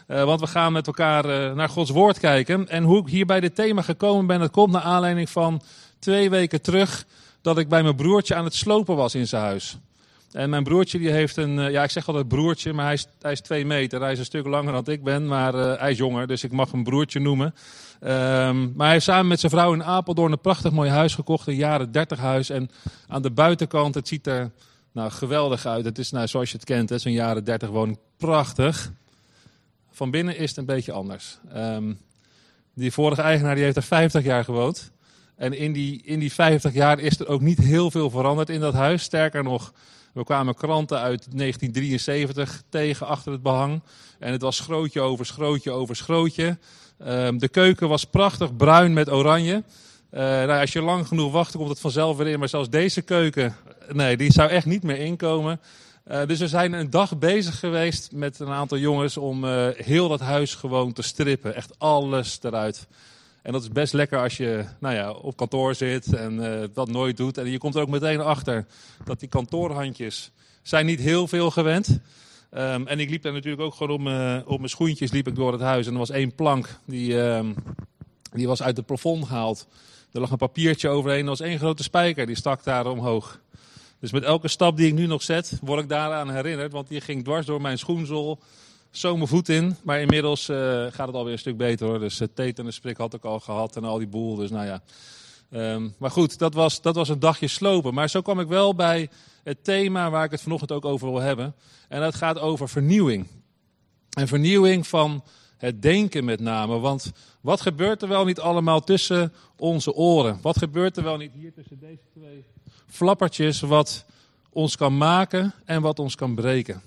Want we gaan met elkaar naar Gods woord kijken. En hoe ik hier bij dit thema gekomen ben, dat komt naar aanleiding van 2 weken terug dat ik bij mijn broertje aan het slopen was in zijn huis. En mijn broertje die heeft ik zeg altijd broertje, maar hij is 2 meter. Hij is een stuk langer dan ik ben, maar hij is jonger, dus ik mag hem broertje noemen. Maar hij heeft samen met zijn vrouw in Apeldoorn een prachtig mooi huis gekocht, een jaren 30 huis. En aan de buitenkant, het ziet er geweldig uit. Het is zoals je het kent, zo'n jaren 30 woning, prachtig. Van binnen is het een beetje anders. Die vorige eigenaar die heeft er 50 jaar gewoond. En in die 50 jaar is er ook niet heel veel veranderd in dat huis. Sterker nog, we kwamen kranten uit 1973 tegen achter het behang. En het was schrootje over schrootje over schrootje. De keuken was prachtig bruin met oranje. Als je lang genoeg wacht, dan komt het vanzelf weer in. Maar zelfs deze keuken, nee, die zou echt niet meer inkomen. Dus we zijn een dag bezig geweest met een aantal jongens om heel dat huis gewoon te strippen. Echt alles eruit. En dat is best lekker als je op kantoor zit en dat nooit doet. En je komt er ook meteen achter dat die kantoorhandjes zijn niet heel veel gewend. En ik liep daar natuurlijk ook gewoon op mijn schoentjes liep ik door het huis. En er was 1 plank, die was uit het plafond gehaald. Er lag een papiertje overheen, er was 1 grote spijker, die stak daar omhoog. Dus met elke stap die ik nu nog zet, word ik daaraan herinnerd. Want die ging dwars door mijn schoenzool, zo mijn voet in. Maar inmiddels gaat het alweer een stuk beter hoor. Dus tetanussprik had ik al gehad en al die boel. Dus maar goed, dat was een dagje slopen. Maar zo kwam ik wel bij het thema waar ik het vanochtend ook over wil hebben. En dat gaat over vernieuwing. En vernieuwing van het denken met name. Want wat gebeurt er wel niet allemaal tussen onze oren? Wat gebeurt er wel niet hier tussen deze 2 flappertjes wat ons kan maken en wat ons kan breken?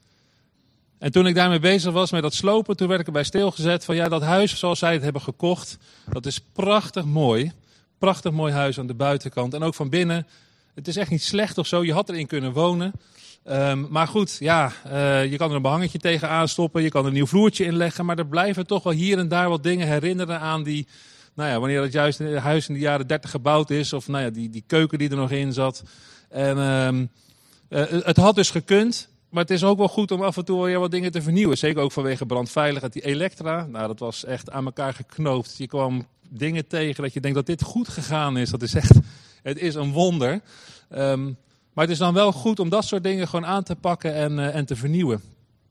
En toen ik daarmee bezig was met dat slopen, toen werd ik erbij stilgezet van dat huis zoals zij het hebben gekocht, dat is prachtig mooi. Prachtig mooi huis aan de buitenkant. En ook van binnen, het is echt niet slecht of zo, je had erin kunnen wonen. Maar goed, je kan er een behangetje tegenaan stoppen, je kan er een nieuw vloertje in leggen, maar er blijven toch wel hier en daar wat dingen herinneren aan die, wanneer het juist het huis in de jaren 30 gebouwd is, of die keuken die er nog in zat. En het had dus gekund. Maar het is ook wel goed om af en toe weer wat dingen te vernieuwen. Zeker ook vanwege brandveiligheid. Die Elektra, dat was echt aan elkaar geknoopt. Je kwam dingen tegen dat je denkt dat dit goed gegaan is. Dat is echt, het is een wonder. Maar het is dan wel goed om dat soort dingen gewoon aan te pakken en te vernieuwen.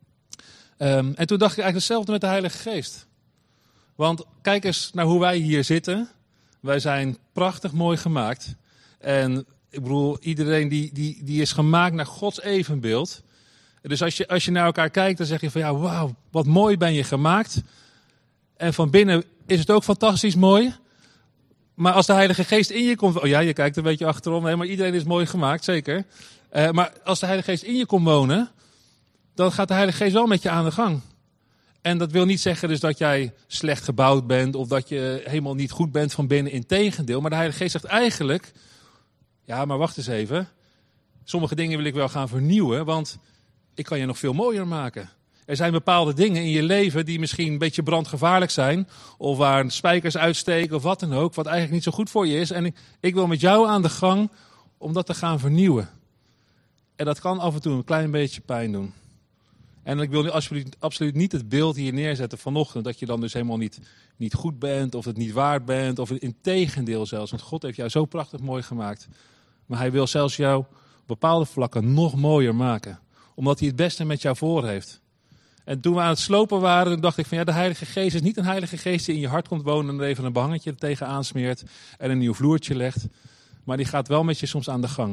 En toen dacht ik eigenlijk hetzelfde met de Heilige Geest. Want kijk eens naar hoe wij hier zitten. Wij zijn prachtig mooi gemaakt. En ik bedoel, iedereen die is gemaakt naar Gods evenbeeld. Dus als je naar elkaar kijkt, dan zeg je van wauw, wat mooi ben je gemaakt. En van binnen is het ook fantastisch mooi. Maar als de Heilige Geest in je komt, je kijkt een beetje achterom, maar iedereen is mooi gemaakt, zeker. Maar als de Heilige Geest in je komt wonen, dan gaat de Heilige Geest wel met je aan de gang. En dat wil niet zeggen dus dat jij slecht gebouwd bent of dat je helemaal niet goed bent van binnen, integendeel. Maar de Heilige Geest zegt eigenlijk, maar wacht eens even. Sommige dingen wil ik wel gaan vernieuwen, want ik kan je nog veel mooier maken. Er zijn bepaalde dingen in je leven die misschien een beetje brandgevaarlijk zijn. Of waar spijkers uitsteken of wat dan ook. Wat eigenlijk niet zo goed voor je is. En ik wil met jou aan de gang om dat te gaan vernieuwen. En dat kan af en toe een klein beetje pijn doen. En ik wil nu absoluut niet het beeld hier neerzetten vanochtend. Dat je dan dus helemaal niet goed bent of het niet waard bent. Of integendeel zelfs. Want God heeft jou zo prachtig mooi gemaakt. Maar hij wil zelfs jou op bepaalde vlakken nog mooier maken. Omdat hij het beste met jou voor heeft. En toen we aan het slopen waren, dacht ik van de Heilige Geest is niet een Heilige Geest die in je hart komt wonen en er even een behangetje tegen aansmeert en een nieuw vloertje legt. Maar die gaat wel met je soms aan de gang.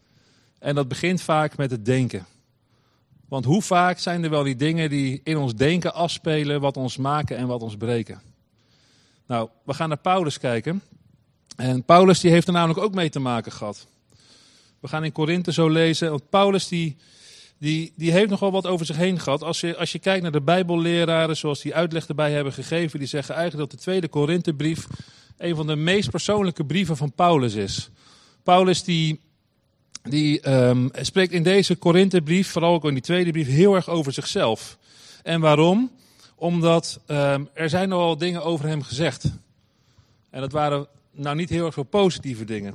En dat begint vaak met het denken. Want hoe vaak zijn er wel die dingen die in ons denken afspelen, wat ons maken en wat ons breken. Nou, we gaan naar Paulus kijken. En Paulus die heeft er namelijk ook mee te maken gehad. We gaan in Korinthe zo lezen, want Paulus die heeft nogal wat over zich heen gehad. Als je kijkt naar de Bijbelleraren, zoals die uitleg erbij hebben gegeven, die zeggen eigenlijk dat de 2e Korinthebrief een van de meest persoonlijke brieven van Paulus is. Paulus die spreekt in deze Korinthebrief, vooral ook in die 2e brief, heel erg over zichzelf. En waarom? Omdat er zijn nogal dingen over hem gezegd. En dat waren niet heel erg veel positieve dingen.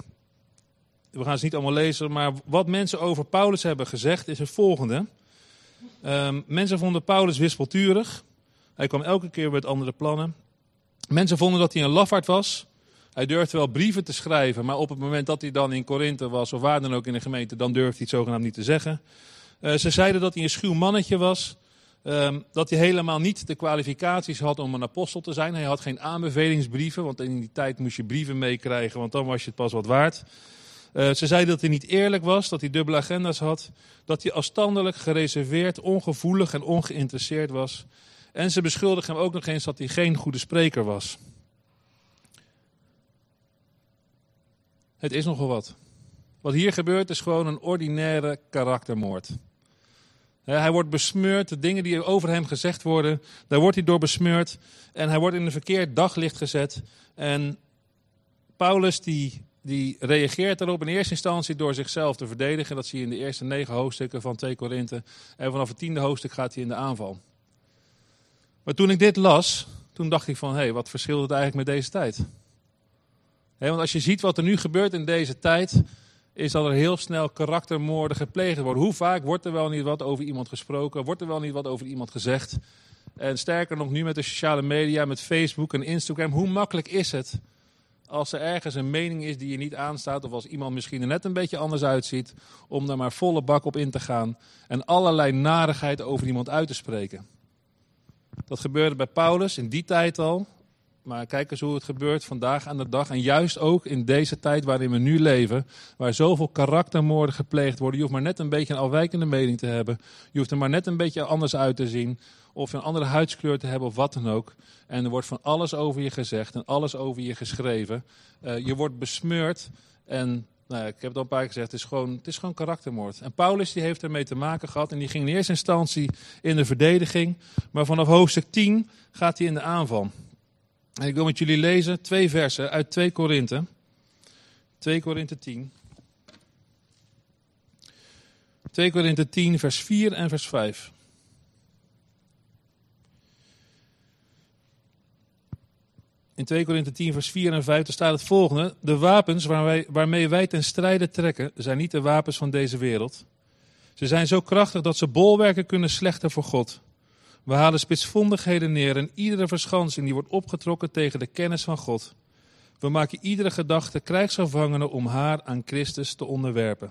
We gaan ze niet allemaal lezen, maar wat mensen over Paulus hebben gezegd is het volgende. Mensen vonden Paulus wispelturig. Hij kwam elke keer met andere plannen. Mensen vonden dat hij een lafaard was. Hij durfde wel brieven te schrijven, maar op het moment dat hij dan in Korinthe was of waar dan ook in de gemeente, dan durfde hij het zogenaamd niet te zeggen. Ze zeiden dat hij een schuw mannetje was. Dat hij helemaal niet de kwalificaties had om een apostel te zijn. Hij had geen aanbevelingsbrieven, want in die tijd moest je brieven meekrijgen, want dan was je het pas wat waard. Ze zeiden dat hij niet eerlijk was, dat hij dubbele agenda's had. Dat hij afstandelijk, gereserveerd, ongevoelig en ongeïnteresseerd was. En ze beschuldigden hem ook nog eens dat hij geen goede spreker was. Het is nogal wat. Wat hier gebeurt is gewoon een ordinaire karaktermoord. Hij wordt besmeurd, de dingen die over hem gezegd worden, daar wordt hij door besmeurd. En hij wordt in een verkeerd daglicht gezet. En Paulus die reageert daarop in eerste instantie door zichzelf te verdedigen. Dat zie je in de eerste 9 hoofdstukken van 2 Korinthe. En vanaf het 10e hoofdstuk gaat hij in de aanval. Maar toen ik dit las, toen dacht ik van, wat verschilt het eigenlijk met deze tijd? Want als je ziet wat er nu gebeurt in deze tijd, is dat er heel snel karaktermoorden gepleegd worden. Hoe vaak wordt er wel niet wat over iemand gesproken? Wordt er wel niet wat over iemand gezegd? En sterker nog nu met de sociale media, met Facebook en Instagram. Hoe makkelijk is het als er ergens een mening is die je niet aanstaat, of als iemand misschien er net een beetje anders uitziet, om daar maar volle bak op in te gaan en allerlei narigheid over iemand uit te spreken. Dat gebeurde bij Paulus in die tijd al. Maar kijk eens hoe het gebeurt vandaag aan de dag. En juist ook in deze tijd waarin we nu leven. Waar zoveel karaktermoorden gepleegd worden. Je hoeft maar net een beetje een afwijkende mening te hebben. Je hoeft er maar net een beetje anders uit te zien. Of een andere huidskleur te hebben of wat dan ook. En er wordt van alles over je gezegd en alles over je geschreven. Je wordt besmeurd. En ik heb het al een paar keer gezegd, het is gewoon karaktermoord. En Paulus die heeft ermee te maken gehad. En die ging in eerste instantie in de verdediging. Maar vanaf hoofdstuk 10 gaat hij in de aanval. En ik wil met jullie lezen 2 versen uit 2 Korinthe. 2 Korinthe 10. 2 Korinthe 10 vers 4 en vers 5. In 2 Korinthe 10 vers 4 en 5 staat het volgende. De wapens waarmee wij ten strijde trekken zijn niet de wapens van deze wereld. Ze zijn zo krachtig dat ze bolwerken kunnen slechten voor God. We halen spitsvondigheden neer en iedere verschansing die wordt opgetrokken tegen de kennis van God. We maken iedere gedachte krijgsgevangene om haar aan Christus te onderwerpen.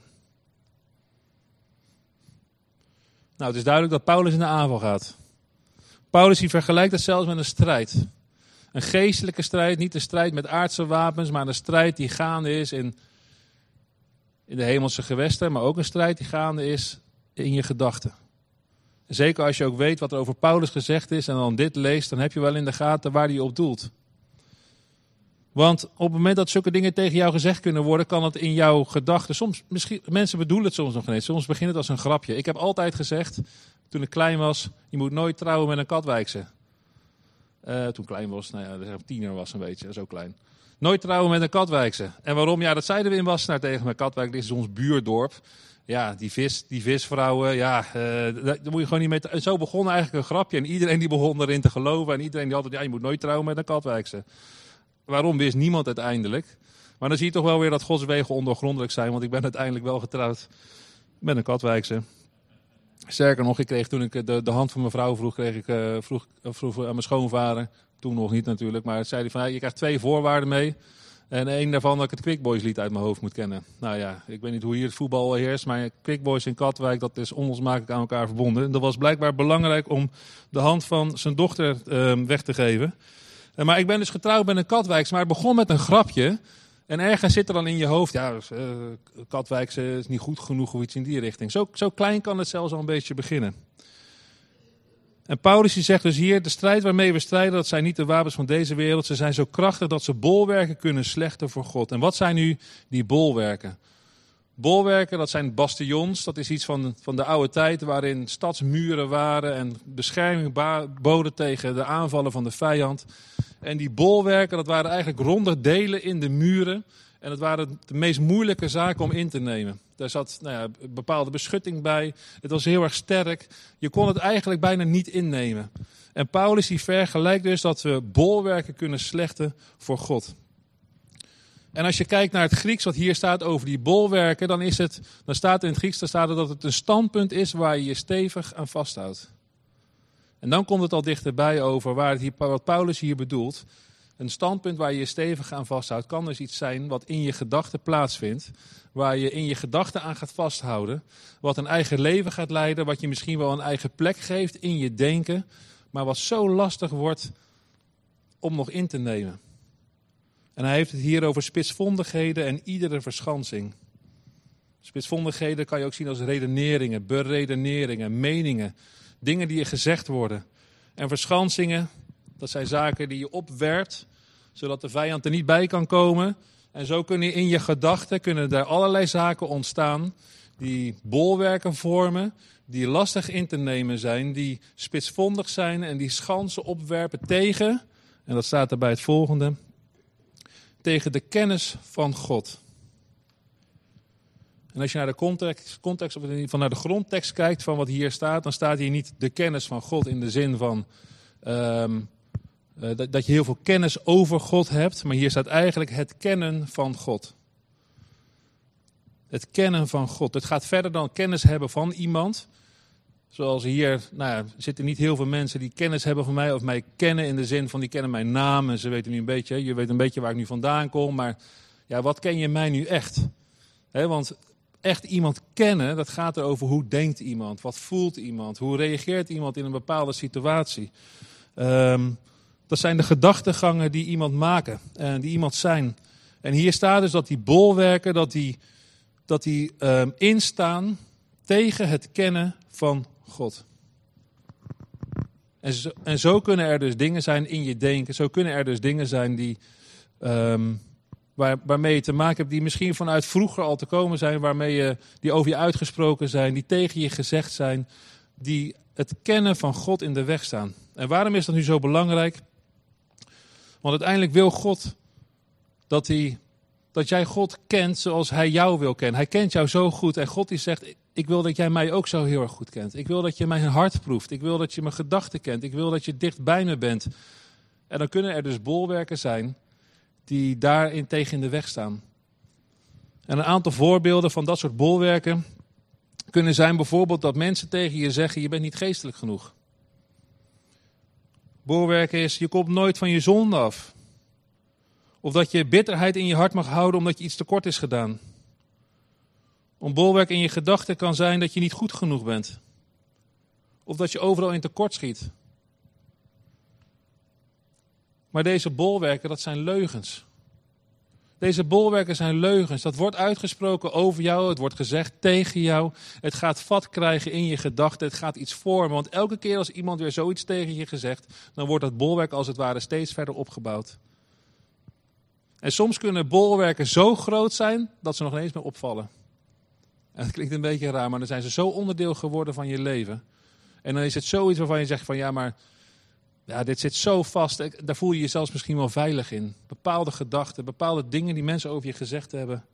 Nou, het is duidelijk dat Paulus in de aanval gaat. Paulus die vergelijkt het zelfs met een strijd. Een geestelijke strijd, niet een strijd met aardse wapens, maar een strijd die gaande is in de hemelse gewesten, maar ook een strijd die gaande is in je gedachten. Zeker als je ook weet wat er over Paulus gezegd is en dan dit leest, dan heb je wel in de gaten waar hij op doelt. Want op het moment dat zulke dingen tegen jou gezegd kunnen worden, kan het in jouw gedachten, soms, misschien, mensen bedoelen het soms nog niet, soms begint het als een grapje. Ik heb altijd gezegd, toen ik klein was, je moet nooit trouwen met een Katwijkse. Toen ik klein was, tiener was een beetje, zo klein. Nooit trouwen met een Katwijkse. En waarom? Ja, dat zeiden we in Wassenaar tegen mijn Katwijk, dit is ons buurdorp. Ja, die visvrouwen, daar moet je gewoon niet mee. En zo begon eigenlijk een grapje. En iedereen die begon erin te geloven. En iedereen die altijd, je moet nooit trouwen met een Katwijkse. Waarom wist niemand uiteindelijk? Maar dan zie je toch wel weer dat Gods wegen ondoorgrondelijk zijn. Want ik ben uiteindelijk wel getrouwd met een Katwijkse. Sterker nog, ik kreeg toen ik de hand van mijn vrouw vroeg aan mijn schoonvader. Toen nog niet natuurlijk. Maar zei hij van, je krijgt 2 voorwaarden mee. En één daarvan dat ik het Quick Boys lied uit mijn hoofd moet kennen. Nou ja, ik weet niet hoe hier het voetbal heerst, maar Quick Boys in Katwijk, dat is onlosmakelijk aan elkaar verbonden. En dat was blijkbaar belangrijk om de hand van zijn dochter weg te geven. Maar ik ben dus getrouwd met een Katwijks, maar het begon met een grapje. En ergens zit er dan in je hoofd, Katwijkse is niet goed genoeg of iets in die richting. Zo klein kan het zelfs al een beetje beginnen. En Paulus die zegt dus hier, de strijd waarmee we strijden, dat zijn niet de wapens van deze wereld. Ze zijn zo krachtig dat ze bolwerken kunnen slechten voor God. En wat zijn nu die bolwerken? Bolwerken, dat zijn bastions. Dat is iets van de oude tijd waarin stadsmuren waren en bescherming boden tegen de aanvallen van de vijand. En die bolwerken, dat waren eigenlijk ronde delen in de muren. En dat waren de meest moeilijke zaken om in te nemen. Daar zat bepaalde beschutting bij. Het was heel erg sterk. Je kon het eigenlijk bijna niet innemen. En Paulus die vergelijkt dus dat we bolwerken kunnen slechten voor God. En als je kijkt naar het Grieks wat hier staat over die bolwerken, dan staat in het Grieks dat het een standpunt is waar je je stevig aan vasthoudt. En dan komt het al dichterbij over wat Paulus hier bedoelt. Een standpunt waar je je stevig aan vasthoudt, kan dus iets zijn wat in je gedachten plaatsvindt. Waar je in je gedachten aan gaat vasthouden. Wat een eigen leven gaat leiden, wat je misschien wel een eigen plek geeft in je denken. Maar wat zo lastig wordt om nog in te nemen. En hij heeft het hier over spitsvondigheden en iedere verschansing. Spitsvondigheden kan je ook zien als redeneringen, beredeneringen, meningen. Dingen die je gezegd worden. En verschansingen, dat zijn zaken die je opwerpt, zodat de vijand er niet bij kan komen. En zo kunnen in je gedachten daar allerlei zaken ontstaan die bolwerken vormen, die lastig in te nemen zijn, die spitsvondig zijn en die schansen opwerpen tegen, en dat staat er bij het volgende, tegen de kennis van God. En als je naar de context of in ieder geval naar de grondtekst kijkt van wat hier staat, dan staat hier niet de kennis van God in de zin van dat je heel veel kennis over God hebt, maar hier staat eigenlijk het kennen van God. Het kennen van God. Het gaat verder dan kennis hebben van iemand. Zoals hier, zitten niet heel veel mensen die kennis hebben van mij of mij kennen in de zin van die kennen mijn naam en ze weten nu een beetje, je weet een beetje waar ik nu vandaan kom, maar ja, wat ken je mij nu echt? Want echt iemand kennen, dat gaat erover hoe denkt iemand, wat voelt iemand, hoe reageert iemand in een bepaalde situatie. Dat zijn de gedachtegangen die iemand maken, die iemand zijn. En hier staat dus dat die bolwerken, dat die instaan tegen het kennen van God. En zo kunnen er dus dingen zijn in je denken, zo kunnen er dus dingen zijn die, waarmee je te maken hebt, die misschien vanuit vroeger al te komen zijn, die over je uitgesproken zijn, die tegen je gezegd zijn, die het kennen van God in de weg staan. En waarom is dat nu zo belangrijk? Want uiteindelijk wil God dat jij God kent zoals hij jou wil kennen. Hij kent jou zo goed en God die zegt, ik wil dat jij mij ook zo heel erg goed kent. Ik wil dat je mijn hart proeft. Ik wil dat je mijn gedachten kent. Ik wil dat je dicht bij me bent. En dan kunnen er dus bolwerken zijn die daarin tegen in de weg staan. En een aantal voorbeelden van dat soort bolwerken kunnen zijn bijvoorbeeld dat mensen tegen je zeggen, je bent niet geestelijk genoeg. Bolwerken is, je komt nooit van je zonde af. Of dat je bitterheid in je hart mag houden omdat je iets tekort is gedaan. Een bolwerk in je gedachten kan zijn dat je niet goed genoeg bent. Of dat je overal in tekort schiet. Maar deze bolwerken, dat zijn leugens. Deze bolwerken zijn leugens. Dat wordt uitgesproken over jou, het wordt gezegd tegen jou. Het gaat vat krijgen in je gedachten, het gaat iets vormen. Want elke keer als iemand weer zoiets tegen je gezegd, dan wordt dat bolwerk als het ware steeds verder opgebouwd. En soms kunnen bolwerken zo groot zijn dat ze nog ineens meer opvallen. En dat klinkt een beetje raar, maar dan zijn ze zo onderdeel geworden van je leven. En dan is het zoiets waarvan je zegt van ja, dit zit zo vast. Daar voel je je zelfs misschien wel veilig in. Bepaalde gedachten, bepaalde dingen die mensen over je gezegd hebben.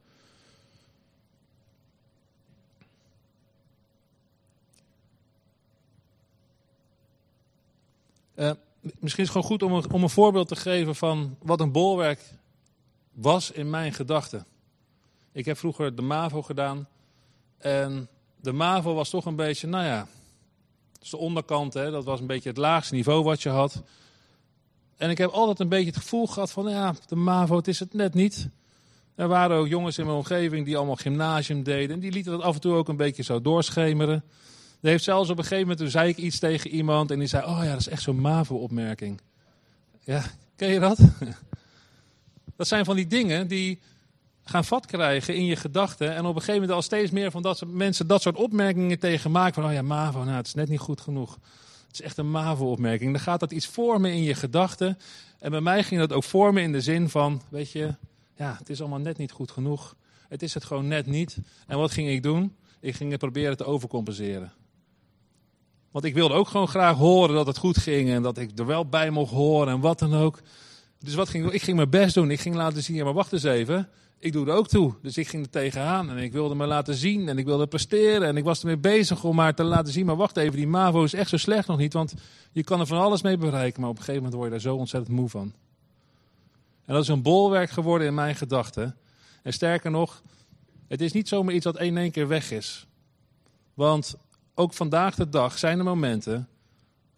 Misschien is het gewoon goed om een voorbeeld te geven van wat een bolwerk was in mijn gedachten. Ik heb vroeger de MAVO gedaan. En de MAVO was toch een beetje, dus de onderkant, dat was een beetje het laagste niveau wat je had. En ik heb altijd een beetje het gevoel gehad van, de MAVO, het is het net niet. Er waren ook jongens in mijn omgeving die allemaal gymnasium deden. En die lieten dat af en toe ook een beetje zo doorschemeren. Er heeft zelfs op een gegeven moment, toen zei ik iets tegen iemand en die zei, oh ja, dat is echt zo'n MAVO-opmerking. Ja, ken je dat? Dat zijn van die dingen die gaan vat krijgen in je gedachten. En op een gegeven moment al steeds meer van dat soort mensen dat soort opmerkingen tegen maken. Van, oh ja, MAVO, het is net niet goed genoeg. Het is echt een MAVO-opmerking. Dan gaat dat iets vormen in je gedachten. En bij mij ging dat ook vormen in de zin van, weet je, het is allemaal net niet goed genoeg. Het is het gewoon net niet. En wat ging ik doen? Ik ging proberen te overcompenseren. Want ik wilde ook gewoon graag horen dat het goed ging. En dat ik er wel bij mocht horen en wat dan ook. Dus wat ging ik doen? Ik ging mijn best doen. Ik ging laten zien, maar wacht eens even. Ik doe er ook toe. Dus ik ging er tegenaan en ik wilde me laten zien en ik wilde presteren. En ik was ermee bezig om maar te laten zien, maar wacht even, die MAVO is echt zo slecht nog niet. Want je kan er van alles mee bereiken, maar op een gegeven moment word je daar zo ontzettend moe van. En dat is een bolwerk geworden in mijn gedachten. En sterker nog, het is niet zomaar iets dat in één keer weg is. Want ook vandaag de dag zijn er momenten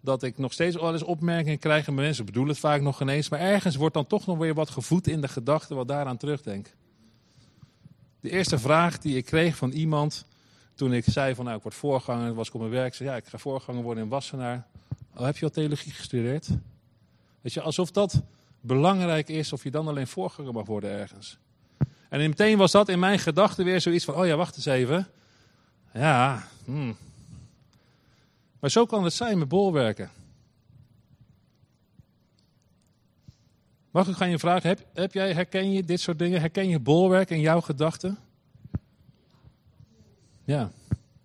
dat ik nog steeds wel eens opmerkingen krijg en mensen bedoelen het vaak nog geen eens, maar ergens wordt dan toch nog weer wat gevoed in de gedachte wat daaraan terugdenk. De eerste vraag die ik kreeg van iemand toen ik zei van ik word voorganger, was ik op mijn werk, zei ik ga voorganger worden in Wassenaar. Oh, heb je al theologie gestudeerd? Weet je, alsof dat belangrijk is of je dan alleen voorganger mag worden ergens. En meteen was dat in mijn gedachten weer zoiets van, oh ja, wacht eens even. Ja, Maar zo kan het zijn met bolwerken. Mag ik aan je vragen, herken je dit soort dingen? Herken je bolwerk in jouw gedachten? Ja.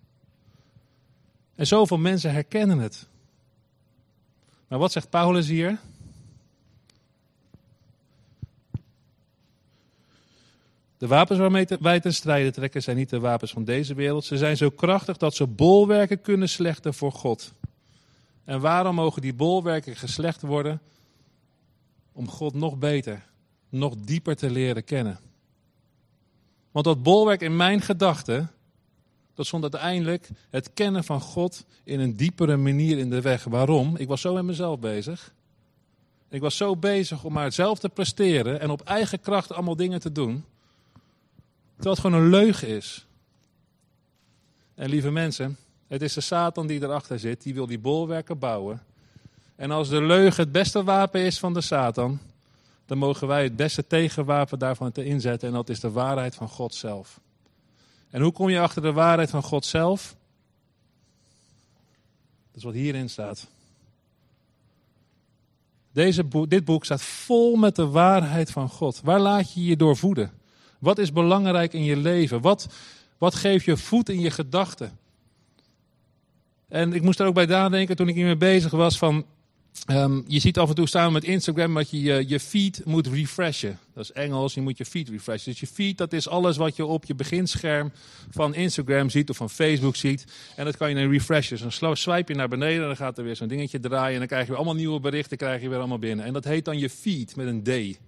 En zoveel mensen herkennen het. Maar wat zegt Paulus hier? De wapens waarmee wij ten strijde trekken zijn niet de wapens van deze wereld. Ze zijn zo krachtig dat ze bolwerken kunnen slechten voor God. En waarom mogen die bolwerken geslecht worden? Om God nog beter, nog dieper te leren kennen. Want dat bolwerk in mijn gedachten, dat stond uiteindelijk het kennen van God in een diepere manier in de weg. Waarom? Ik was zo met mezelf bezig. Ik was zo bezig om maar zelf te presteren en op eigen kracht allemaal dingen te doen. Terwijl het gewoon een leugen is. En lieve mensen, het is de Satan die erachter zit, die wil die bolwerken bouwen. En als de leugen het beste wapen is van de Satan, dan mogen wij het beste tegenwapen daarvan te inzetten. En dat is de waarheid van God zelf. En hoe kom je achter de waarheid van God zelf? Dat is wat hierin staat. Dit boek staat vol met de waarheid van God. Waar laat je je door voeden? Wat is belangrijk in je leven? Wat geeft je voet in je gedachten? En ik moest er ook bij nadenken toen ik hiermee bezig was van... je ziet af en toe samen met Instagram dat je je feed moet refreshen. Dat is Engels, je moet je feed refreshen. Dus je feed, dat is alles wat je op je beginscherm van Instagram ziet of van Facebook ziet. En dat kan je dan refreshen. Dus dan swipe je naar beneden en dan gaat er weer zo'n dingetje draaien. En dan krijg je weer allemaal nieuwe berichten, krijg je weer allemaal binnen. En dat heet dan je feed met een D.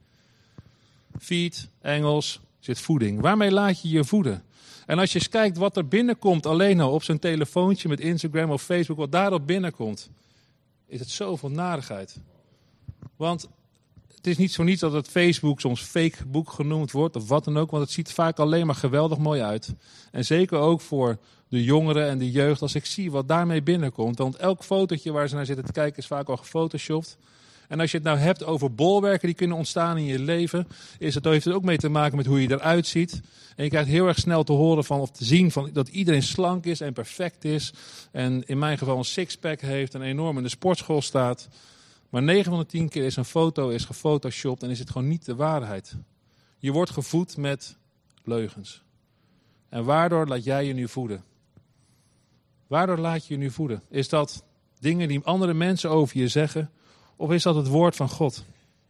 Feed, Engels, zit voeding. Waarmee laat je je voeden? En als je eens kijkt wat er binnenkomt alleen al op zo'n telefoontje met Instagram of Facebook, wat daarop binnenkomt, is het zoveel narigheid. Want het is niet zo niets dat het Facebook soms fake boek genoemd wordt of wat dan ook, want het ziet vaak alleen maar geweldig mooi uit. En zeker ook voor de jongeren en de jeugd, als ik zie wat daarmee binnenkomt. Want elk fotootje waar ze naar zitten te kijken is vaak al gefotoshopt. En als je het nou hebt over bolwerken die kunnen ontstaan in je leven, heeft het ook mee te maken met hoe je eruit ziet. En je krijgt heel erg snel te horen van, of te zien van, dat iedereen slank is en perfect is. En in mijn geval een sixpack heeft en enorm in de sportschool staat. Maar 9 van de 10 keer is een foto gefotoshopt en is het gewoon niet de waarheid. Je wordt gevoed met leugens. En waardoor laat jij je nu voeden? Waardoor laat je je nu voeden? Is dat dingen die andere mensen over je zeggen? Of is dat het woord van God?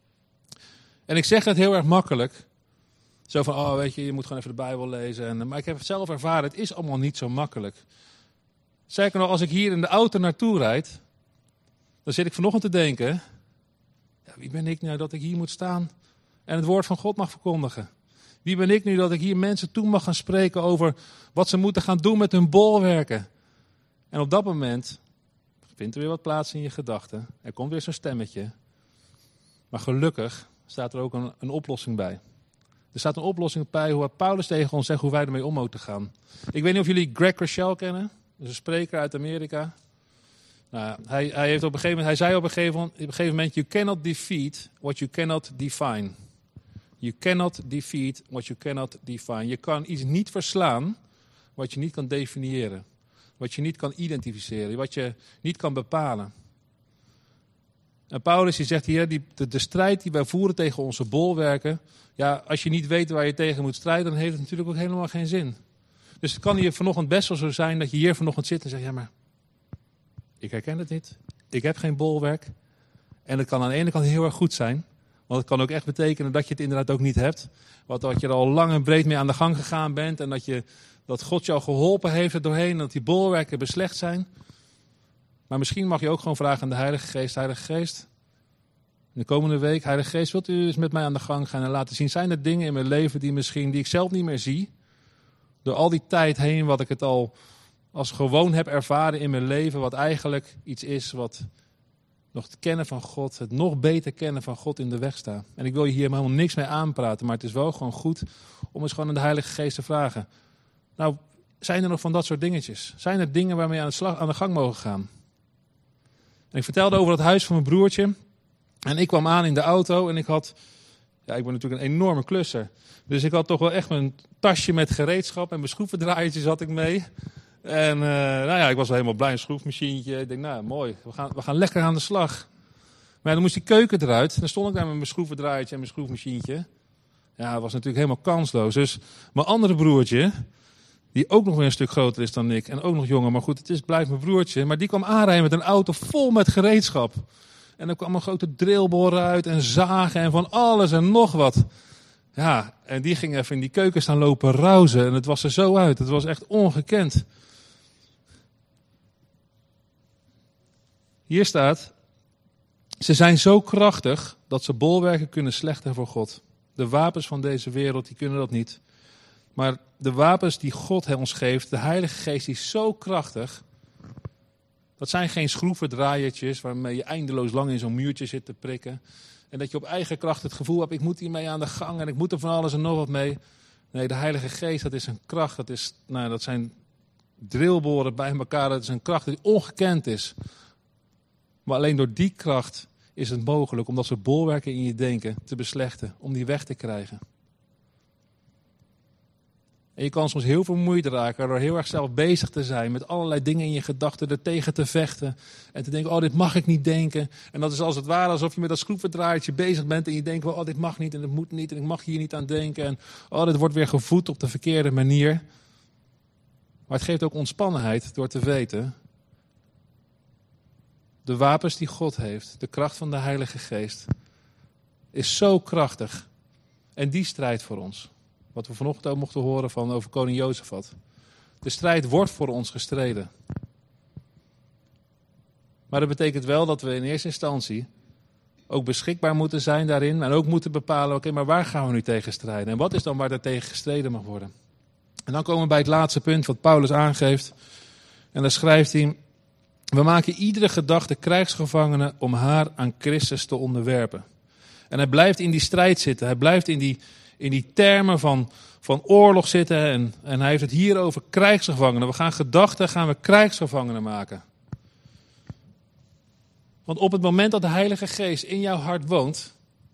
En ik zeg het heel erg makkelijk. Zo van, weet je moet gewoon even de Bijbel lezen. Maar ik heb het zelf ervaren, het is allemaal niet zo makkelijk. Zeker nog, als ik hier in de auto naartoe rijd, dan zit ik vanochtend te denken, wie ben ik nou dat ik hier moet staan en het woord van God mag verkondigen? Wie ben ik nu dat ik hier mensen toe mag gaan spreken over wat ze moeten gaan doen met hun bolwerken? En op dat moment vindt er weer wat plaats in je gedachten. Er komt weer zo'n stemmetje. Maar gelukkig staat er ook een oplossing bij. Er staat een oplossing bij hoe Paulus tegen ons zegt hoe wij ermee om moeten gaan. Ik weet niet of jullie Greg Rochelle kennen. Dat is een spreker uit Amerika. Nou, hij zei op een gegeven moment, you cannot defeat what you cannot define. You cannot defeat what you cannot define. Je kan iets niet verslaan wat je niet kan definiëren. Wat je niet kan identificeren, wat je niet kan bepalen. En Paulus die zegt hier, de strijd die wij voeren tegen onze bolwerken, ja, als je niet weet waar je tegen moet strijden, dan heeft het natuurlijk ook helemaal geen zin. Dus het kan hier vanochtend best wel zo zijn dat je hier vanochtend zit en zegt, ja maar, ik herken het niet. Ik heb geen bolwerk. En het kan aan de ene kant heel erg goed zijn, want het kan ook echt betekenen dat je het inderdaad ook niet hebt. Dat je er al lang en breed mee aan de gang gegaan bent en dat God jou geholpen heeft er doorheen en dat die bolwerken beslecht zijn. Maar misschien mag je ook gewoon vragen aan de Heilige Geest, in de komende week, Heilige Geest, wilt u eens met mij aan de gang gaan en laten zien, zijn er dingen in mijn leven die ik zelf niet meer zie, door al die tijd heen wat ik het al als gewoon heb ervaren in mijn leven, wat eigenlijk iets is wat nog het kennen van God, het nog beter kennen van God in de weg staan. En ik wil je hier helemaal niks mee aanpraten, maar het is wel gewoon goed om eens gewoon aan de Heilige Geest te vragen. Nou, zijn er nog van dat soort dingetjes? Zijn er dingen waarmee je aan de gang mogen gaan? En ik vertelde over het huis van mijn broertje. En ik kwam aan in de auto en ik ben natuurlijk een enorme klusser. Dus ik had toch wel echt mijn tasje met gereedschap en mijn schroevendraaiertjes had ik mee. En ik was wel helemaal blij, een schroefmachientje. Ik denk, mooi, we gaan lekker aan de slag. Maar dan moest die keuken eruit. Dan stond ik daar met mijn schroevendraaiertje en mijn schroefmachientje. Ja, dat was natuurlijk helemaal kansloos. Dus mijn andere broertje, die ook nog weer een stuk groter is dan ik en ook nog jonger. Maar goed, blijft mijn broertje. Maar die kwam aanrijden met een auto vol met gereedschap. En er kwam een grote drillboor uit en zagen en van alles en nog wat. Ja, en die ging even in die keuken staan lopen rauzen. En het was er zo uit. Het was echt ongekend. Hier staat, ze zijn zo krachtig dat ze bolwerken kunnen slechten voor God. De wapens van deze wereld, die kunnen dat niet. Maar de wapens die God ons geeft, de Heilige Geest, die is zo krachtig. Dat zijn geen schroevendraaiertjes waarmee je eindeloos lang in zo'n muurtje zit te prikken. En dat je op eigen kracht het gevoel hebt, ik moet hiermee aan de gang en ik moet er van alles en nog wat mee. Nee, de Heilige Geest, dat is een kracht. Dat zijn drillboren bij elkaar. Dat is een kracht die ongekend is. Maar alleen door die kracht is het mogelijk om dat soort bolwerken in je denken te beslechten. Om die weg te krijgen. En je kan soms heel vermoeid raken door heel erg zelf bezig te zijn met allerlei dingen in je gedachten er tegen te vechten. En te denken, dit mag ik niet denken. En dat is als het ware alsof je met dat schroevendraaiertje bezig bent en je denkt, dit mag niet en dat moet niet en ik mag hier niet aan denken. En dit wordt weer gevoed op de verkeerde manier. Maar het geeft ook ontspannenheid door te weten, de wapens die God heeft, de kracht van de Heilige Geest, is zo krachtig. En die strijdt voor ons. Wat we vanochtend ook mochten horen over koning Jozefat. De strijd wordt voor ons gestreden. Maar dat betekent wel dat we in eerste instantie ook beschikbaar moeten zijn daarin. En ook moeten bepalen, maar waar gaan we nu tegen strijden? En wat is dan waar er tegen gestreden mag worden? En dan komen we bij het laatste punt wat Paulus aangeeft. En daar schrijft hij, we maken iedere gedachte krijgsgevangene om haar aan Christus te onderwerpen. En hij blijft in die strijd zitten. Hij blijft in die termen van oorlog zitten. En hij heeft het hier over krijgsgevangenen. Gaan we krijgsgevangenen maken. Want op het moment dat de Heilige Geest in jouw hart woont,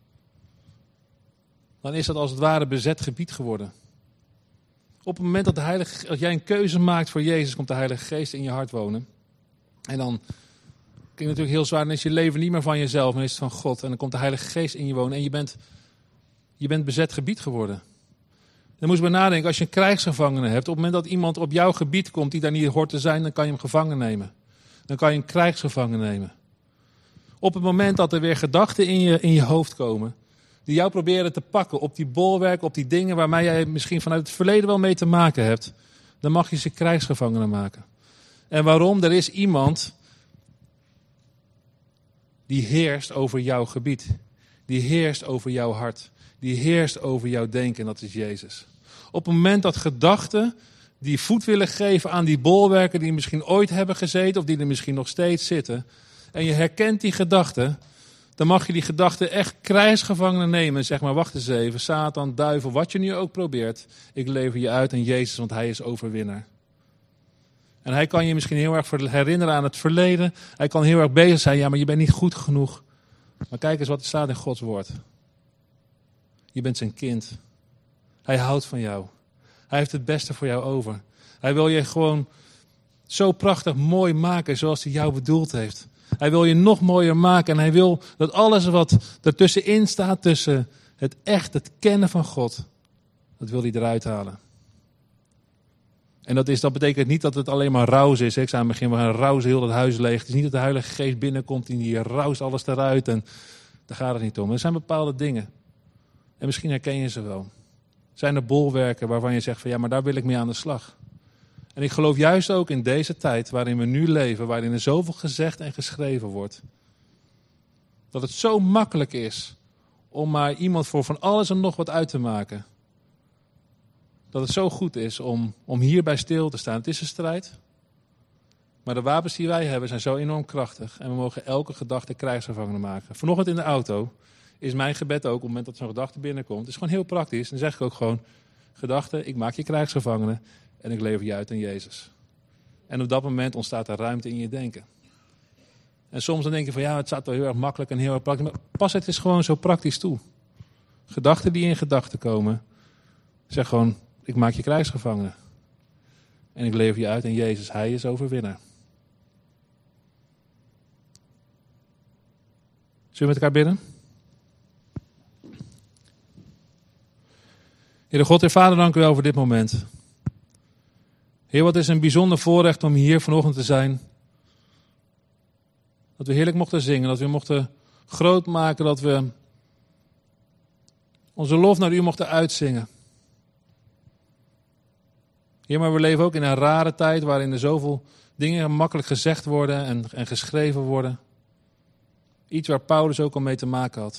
dan is dat als het ware bezet gebied geworden. Op het moment dat jij een keuze maakt voor Jezus, komt de Heilige Geest in je hart wonen. En dan klinkt het natuurlijk heel zwaar, dan is je leven niet meer van jezelf, maar is het van God. En dan komt de Heilige Geest in je wonen en je bent bezet gebied geworden. Dan moet je maar nadenken, als je een krijgsgevangene hebt, op het moment dat iemand op jouw gebied komt die daar niet hoort te zijn, dan kan je hem gevangen nemen. Dan kan je een krijgsgevangen nemen. Op het moment dat er weer gedachten in je hoofd komen, die jou proberen te pakken op die bolwerken, op die dingen waarmee jij misschien vanuit het verleden wel mee te maken hebt, dan mag je ze krijgsgevangenen maken. En waarom? Er is iemand die heerst over jouw gebied. Die heerst over jouw hart. Die heerst over jouw denken en dat is Jezus. Op het moment dat gedachten die voet willen geven aan die bolwerken die misschien ooit hebben gezeten of die er misschien nog steeds zitten, en je herkent die gedachten, dan mag je die gedachten echt krijgsgevangenen nemen. En zeg maar, wacht eens even, Satan, duivel, wat je nu ook probeert, ik lever je uit aan Jezus, want hij is overwinnaar. En hij kan je misschien heel erg herinneren aan het verleden. Hij kan heel erg bezig zijn, ja, maar je bent niet goed genoeg. Maar kijk eens wat er staat in Gods woord. Je bent zijn kind. Hij houdt van jou. Hij heeft het beste voor jou over. Hij wil je gewoon zo prachtig mooi maken zoals hij jou bedoeld heeft. Hij wil je nog mooier maken en hij wil dat alles wat ertussenin staat, tussen het kennen van God, dat wil hij eruit halen. En dat betekent niet dat het alleen maar raus is. Ik zei aan het begin, we gaan rausen heel dat huis leeg. Het is niet dat de Heilige Geest binnenkomt en die raust alles eruit. En daar gaat het niet om. Er zijn bepaalde dingen. En misschien herken je ze wel. Zijn er bolwerken waarvan je zegt van ja, maar daar wil ik mee aan de slag. En ik geloof juist ook in deze tijd waarin we nu leven, waarin er zoveel gezegd en geschreven wordt, dat het zo makkelijk is om maar iemand voor van alles en nog wat uit te maken. Dat het zo goed is om hierbij stil te staan. Het is een strijd. Maar de wapens die wij hebben zijn zo enorm krachtig. En we mogen elke gedachte krijgsgevangene maken. Vanochtend in de auto is mijn gebed ook, op het moment dat zo'n gedachte binnenkomt. Het is gewoon heel praktisch. Dan zeg ik ook gewoon, gedachte, ik maak je krijgsgevangene en ik lever je uit aan Jezus. En op dat moment ontstaat er ruimte in je denken. En soms dan denk je van ja, het staat wel heel erg makkelijk en heel erg praktisch. Maar pas het is gewoon zo praktisch toe. Gedachten die in gedachten komen. Zeg gewoon, ik maak je krijgsgevangene. En ik lever je uit aan Jezus. Hij is overwinnaar. Zullen we met elkaar bidden? Heere God en Vader, dank u wel voor dit moment. Heer, wat is een bijzonder voorrecht om hier vanochtend te zijn. Dat we heerlijk mochten zingen, dat we mochten groot maken, dat we onze lof naar u mochten uitzingen. Heer, maar we leven ook in een rare tijd waarin er zoveel dingen makkelijk gezegd worden en geschreven worden. Iets waar Paulus ook al mee te maken had.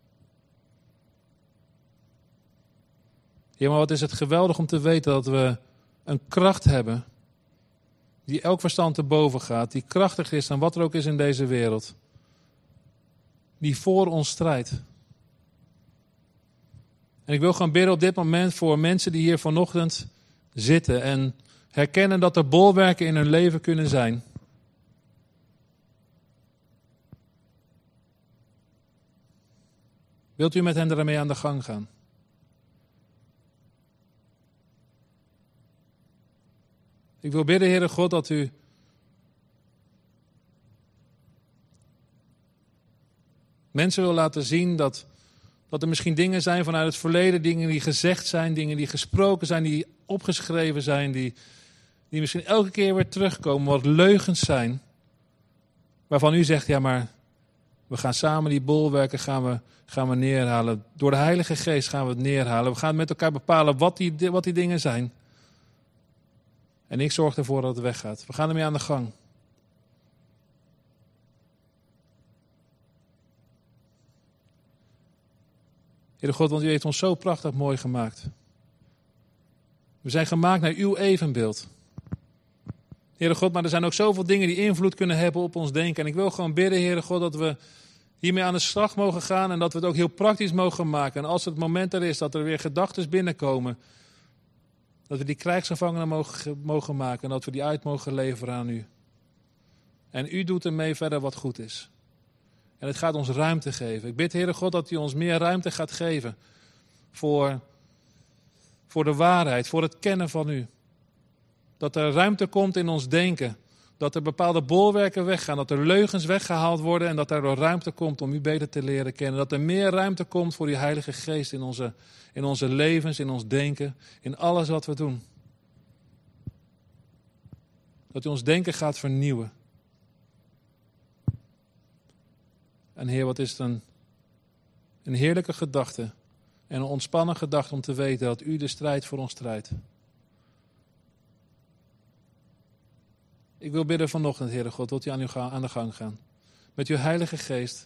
Heer, maar wat is het geweldig om te weten dat we een kracht hebben die elk verstand te boven gaat, die krachtiger is dan wat er ook is in deze wereld. Die voor ons strijdt. En ik wil gewoon bidden op dit moment voor mensen die hier vanochtend zitten en herkennen dat er bolwerken in hun leven kunnen zijn. Wilt u met hen ermee aan de gang gaan? Ik wil bidden, Heere God, dat u mensen wil laten zien dat er misschien dingen zijn vanuit het verleden, dingen die gezegd zijn, dingen die gesproken zijn, die opgeschreven zijn, die misschien elke keer weer terugkomen, wat leugens zijn, waarvan u zegt, ja maar, we gaan samen die bolwerken gaan we neerhalen. Door de Heilige Geest gaan we het neerhalen. We gaan met elkaar bepalen wat die dingen zijn. En ik zorg ervoor dat het weggaat. We gaan ermee aan de gang. Heere God, want u heeft ons zo prachtig mooi gemaakt. We zijn gemaakt naar uw evenbeeld. Heere God, maar er zijn ook zoveel dingen die invloed kunnen hebben op ons denken. En ik wil gewoon bidden, Heere God, dat we hiermee aan de slag mogen gaan en dat we het ook heel praktisch mogen maken. En als het moment er is dat er weer gedachten binnenkomen, dat we die krijgsgevangenen mogen maken en dat we die uit mogen leveren aan u. En u doet ermee verder wat goed is. En het gaat ons ruimte geven. Ik bid, Heere God, dat u ons meer ruimte gaat geven voor de waarheid, voor het kennen van u. Dat er ruimte komt in ons denken. Dat er bepaalde bolwerken weggaan, dat er leugens weggehaald worden en dat er ruimte komt om u beter te leren kennen. Dat er meer ruimte komt voor die Heilige Geest in onze levens, in ons denken, in alles wat we doen. Dat u ons denken gaat vernieuwen. En Heer, wat is het een heerlijke gedachte en een ontspannen gedachte om te weten dat u de strijd voor ons strijdt. Ik wil bidden vanochtend, Heere God, wilt u aan de gang gaan. Met uw Heilige Geest.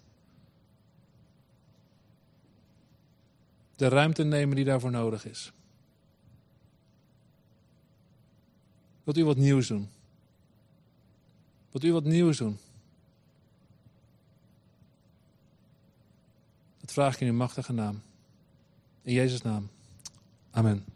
De ruimte nemen die daarvoor nodig is. Wilt u wat nieuws doen? Wilt u wat nieuws doen? Dat vraag ik in uw machtige naam. In Jezus' naam. Amen.